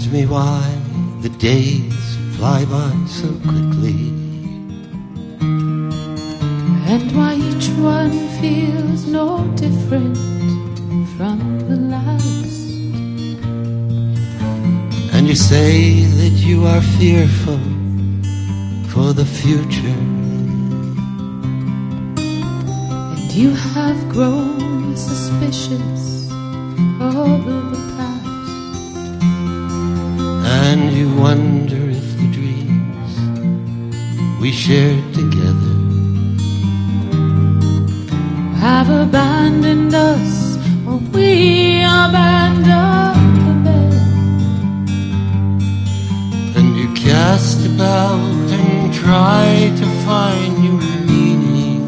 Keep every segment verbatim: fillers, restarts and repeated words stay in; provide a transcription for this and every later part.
me why the days fly by so quickly, and why each one feels no different from the last. And you say that you are fearful for the future, and you have grown suspicious of the past. And you wonder if the dreams we shared together have abandoned us, or we abandoned them. And you cast about and try to find your meaning,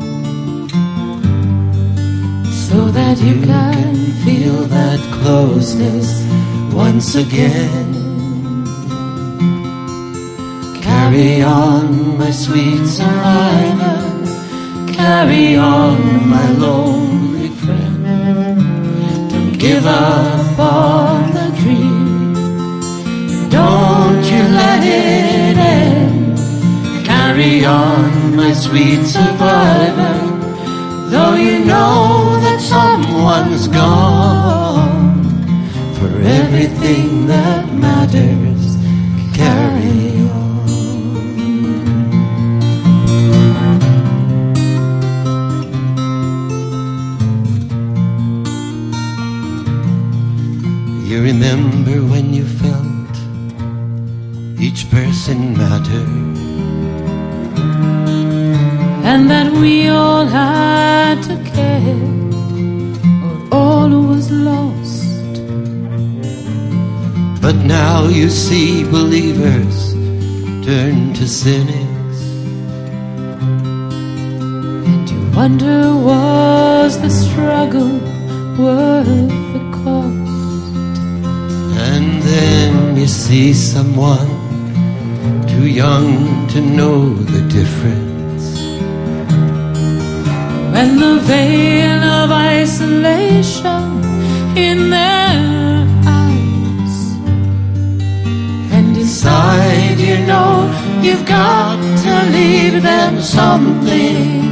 so that you can feel that closeness once again. Carry on, my sweet survivor, carry on, my lonely friend. Don't give up on the dream, Don't you let it end. carry on, My sweet survivor, though you know that someone's gone. For everything that matters, carry on. You remember when you felt each person mattered, and that we all had to care, or all was lost. but now you see believers turn to cynics, And you wonder, was the struggle worth the cost? and then you see someone too young to know the difference, When the veil of isolation in their eyes, and inside you know you've got to leave them something,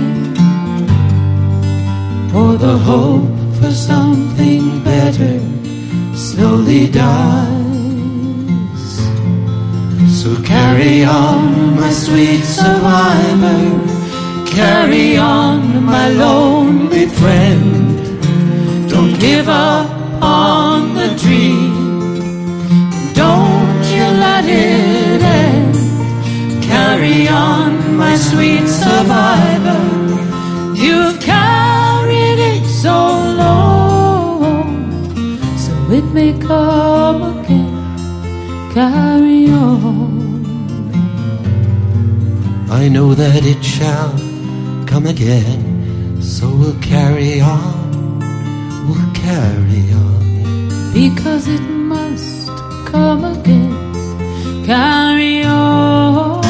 for the hope for something better slowly dies. So carry on, my sweet survivor, carry on, my lonely friend. Don't give up on the dream, don't you let it end. Carry on, my sweet survivor, you've carried it so long, so it may come again. Carry on. I know that it shall come again, so we'll carry on, we'll carry on. Because it must come again. Carry on,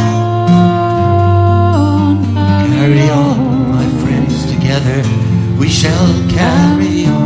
carry, Carry on. on, my friends, together we shall carry on.